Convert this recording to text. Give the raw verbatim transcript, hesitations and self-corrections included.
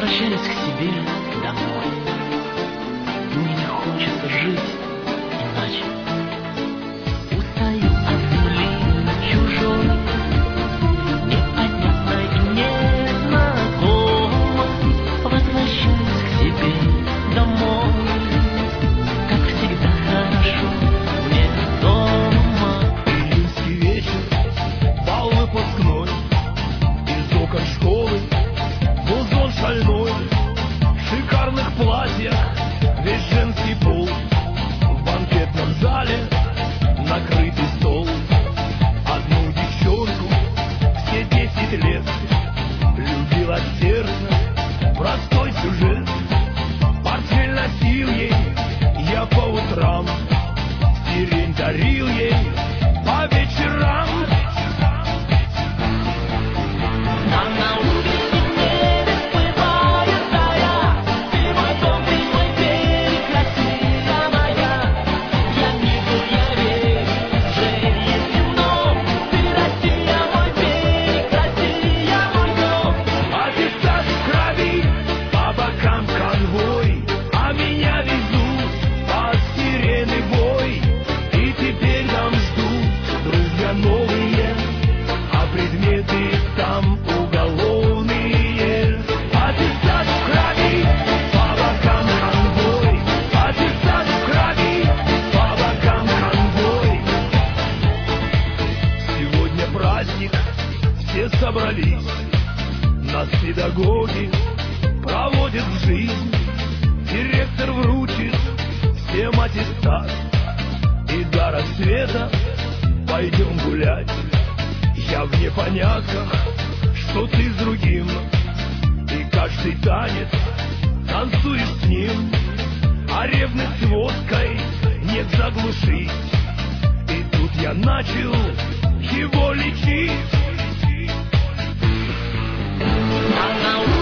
возвращались к себе домой. Мне хочется жить иначе. Устаю от земли чужой, непонятной и незнакомой. Возвращаюсь к себе домой, как всегда хорошо мне дома. Июньский вечер, бал выпускной, из окон школы музон шальной, в шикарных платьях весь женский пол, в банкетном зале накрытый стол. Одну девчонку все десять лет любила сердце, простой сюжет. Портфель носил ей я по утрам, сирень дарил ей по вечерам. А на улице небе всплывает заря. Ты мой дом, ты мой берег, Россия моя. Я мигу, я верю, уже есть темно. Ты Россия, мой берег, Россия, мой дом. Аттестат в крови, по бокам конвой, а меня везут под сирены бой. И теперь там ждут друзья новые, а предметы там уголовные. Аттестат в крови, по бокам конвой, аттестат в крови, по бокам конвой. Сегодня праздник, все собрались, нас педагоги проводят в жизнь. Директор вручит всем аттестат, и до рассвета пойдем гулять. Я в непонятках, что ты с другим, и каждый танец танцуешь с ним, а ревность водкой нет заглушить. И тут я начал его лечить. А на улице